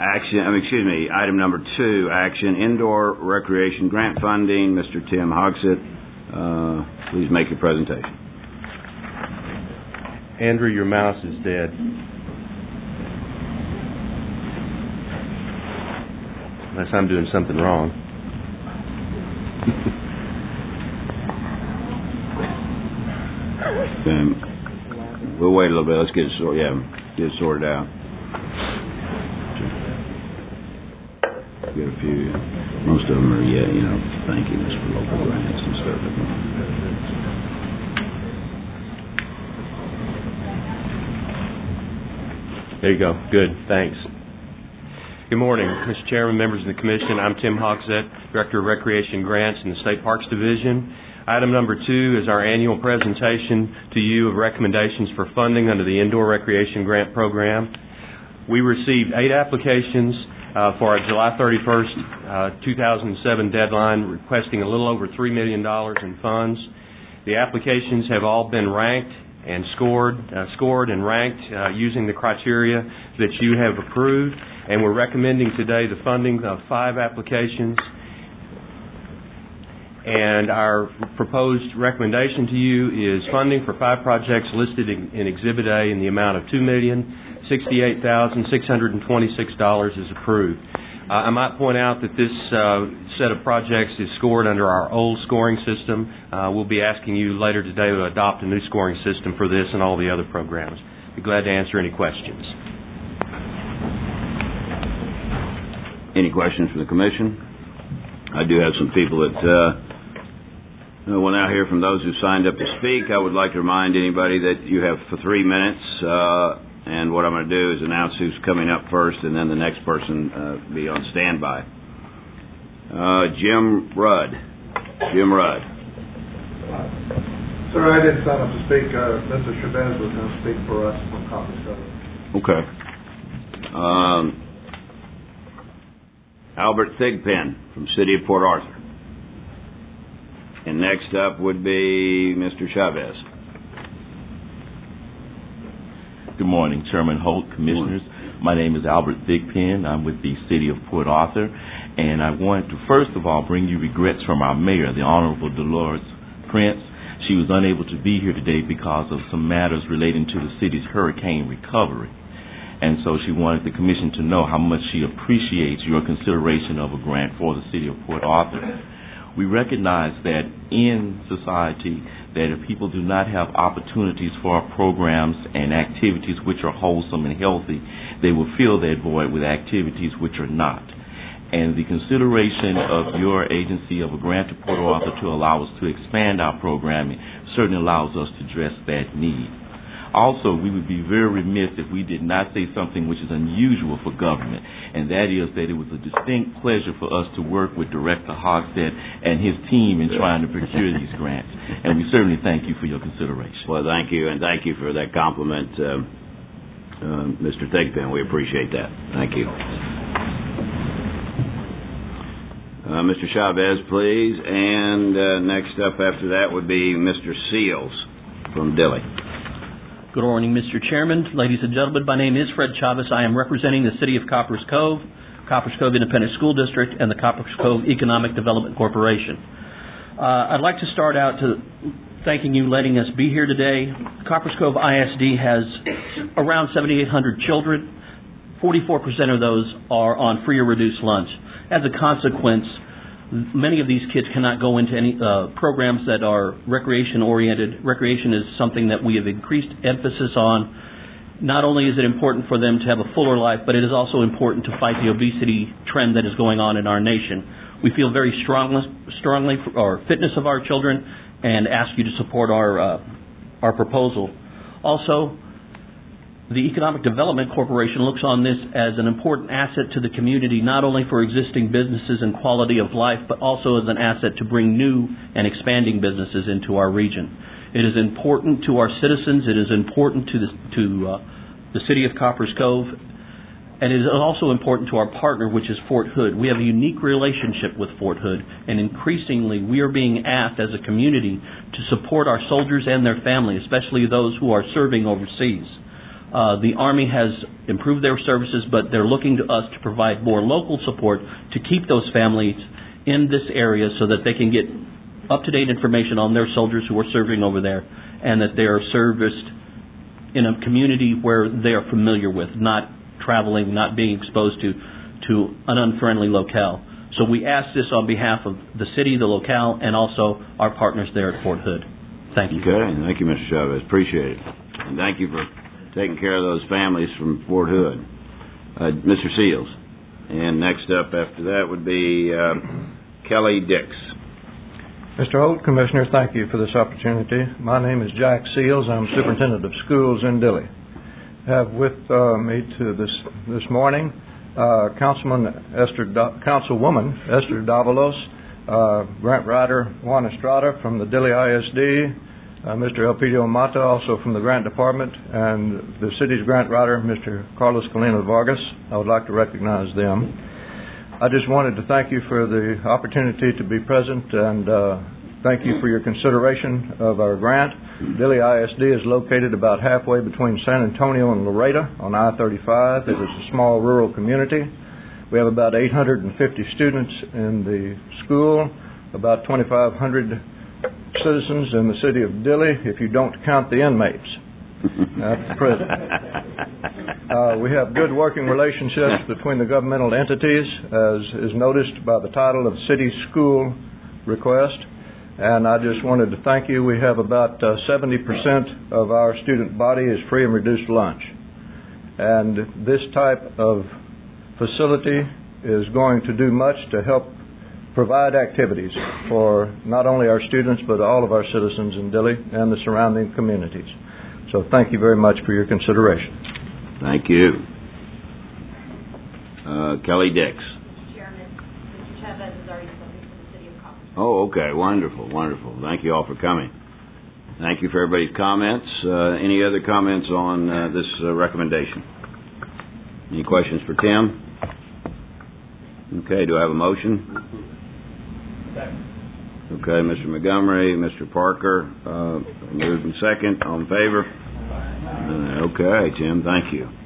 Item number 2, action, indoor recreation grant funding. Mr. Tim Hogsett, please make your presentation. Andrew, your mouse is dead. Unless I'm doing something wrong. We'll wait a little bit. Let's get it sorted out. Get a few. Most of them are, thanking us for local grants and stuff. There you go. Good. Thanks. Good morning, Mr. Chairman, members of the Commission. I'm Tim Hogsett, Director of Recreation Grants in the State Parks Division. Item number 2 is our annual presentation to you of recommendations for funding under the Indoor Recreation Grant Program. We received 8 applications for our July 31st, 2007 deadline, requesting a little over $3 million in funds. The applications have all been ranked and scored and ranked using the criteria that you have approved, and we're recommending today the funding of 5 applications. And our proposed recommendation to you is funding for 5 projects listed in Exhibit A in the amount of $2,068,626 is approved. I might point out that this set of projects is scored under our old scoring system. We'll be asking you later today to adopt a new scoring system for this and all the other programs. Be glad to answer any questions. Any questions from the Commission? I do have some people that we'll now hear from those who signed up to speak. I would like to remind anybody that you have for 3 minutes, and what I'm going to do is announce who's coming up first, and then the next person be on standby. Jim Rudd. Jim Rudd. Sir, I didn't sign up to speak. Mr. Chavez was going to speak for us from Copper Cove. Okay. Albert Thigpen from City of Port Arthur. And next up would be Mr. Chavez. Good morning, Chairman Holt, Commissioners. My name is Albert Thigpen. I'm with the City of Port Arthur. And I want to first of all bring you regrets from our mayor, the Honorable Dolores Prince. She was unable to be here today because of some matters relating to the city's hurricane recovery. And so she wanted the Commission to know how much she appreciates your consideration of a grant for the City of Port Arthur. We recognize that in society that if people do not have opportunities for programs and activities which are wholesome and healthy, they will fill that void with activities which are not. And the consideration of your agency of a grant to Port Arthur to allow us to expand our programming certainly allows us to address that need. Also, we would be very remiss if we did not say something which is unusual for government, and that is that it was a distinct pleasure for us to work with Director Hogsett and his team in trying to procure these grants. And we certainly thank you for your consideration. Well, thank you, and thank you for that compliment, Mr. Thigpen. We appreciate that. Thank you. Mr. Chavez, please. And next up after that would be Mr. Seals from Dilley. Good morning, Mr. Chairman, ladies and gentlemen. My name is Fred Chavez. I am representing the City of Coppers Cove, Coppers Cove Independent School District, and the Coppers Cove Economic Development Corporation. I'd like to start out thanking you letting us be here today. Coppers Cove ISD has around 7,800 children. 44% of those are on free or reduced lunch. As a consequence, many of these kids cannot go into any programs that are recreation-oriented. Recreation is something that we have increased emphasis on. Not only is it important for them to have a fuller life, but it is also important to fight the obesity trend that is going on in our nation. We feel very strongly for our fitness of our children and ask you to support our proposal. Also, the Economic Development Corporation looks on this as an important asset to the community, not only for existing businesses and quality of life, but also as an asset to bring new and expanding businesses into our region. It is important to our citizens. It is important to the City of Coppers Cove, and it is also important to our partner, which is Fort Hood. We have a unique relationship with Fort Hood, and increasingly we are being asked as a community to support our soldiers and their families, especially those who are serving overseas. The Army has improved their services, but they're looking to us to provide more local support to keep those families in this area so that they can get up-to-date information on their soldiers who are serving over there, and that they are serviced in a community where they are familiar with, not traveling, not being exposed to an unfriendly locale. So we ask this on behalf of the city, the locale, and also our partners there at Fort Hood. Thank you. Okay, thank you, Mr. Chavez. Appreciate it. And thank you for taking care of those families from Fort Hood. Mr. Seals. And next up after that would be Kelly Dix. Mr. Holt, Commissioners, thank you for this opportunity. My name is Jack Seals. I'm Superintendent of Schools in Dilley. I have with me this morning Councilwoman Esther Davalos, Grant Writer Juan Estrada from the Dilley ISD, Mr. Elpidio Mata, also from the Grant Department, and the city's grant writer, Mr. Carlos Colina Vargas. I would like to recognize them. I just wanted to thank you for the opportunity to be present, and thank you for your consideration of our grant. Dilley ISD is located about halfway between San Antonio and Laredo on I-35. It is a small rural community. We have about 850 students in the school, about 2,500 citizens in the city of Dilley, if you don't count the inmates at the prison. We have good working relationships between the governmental entities, as is noticed by the title of City School Request. And I just wanted to thank you. We have about 70% of our student body is free and reduced lunch. And this type of facility is going to do much to help provide activities for not only our students but all of our citizens in Dilley and the surrounding communities. So thank you very much for your consideration. Thank you. Kelly Dix. Mr. Chairman, Mr. Chavez has already spoken from the city of Copper. Oh, okay. Wonderful, wonderful. Thank you all for coming. Thank you for everybody's comments. Any other comments on this recommendation? Any questions for Tim? Okay, do I have a motion? Okay, Mr. Montgomery, Mr. Parker, moved in second. All in favor? Okay, Tim, thank you.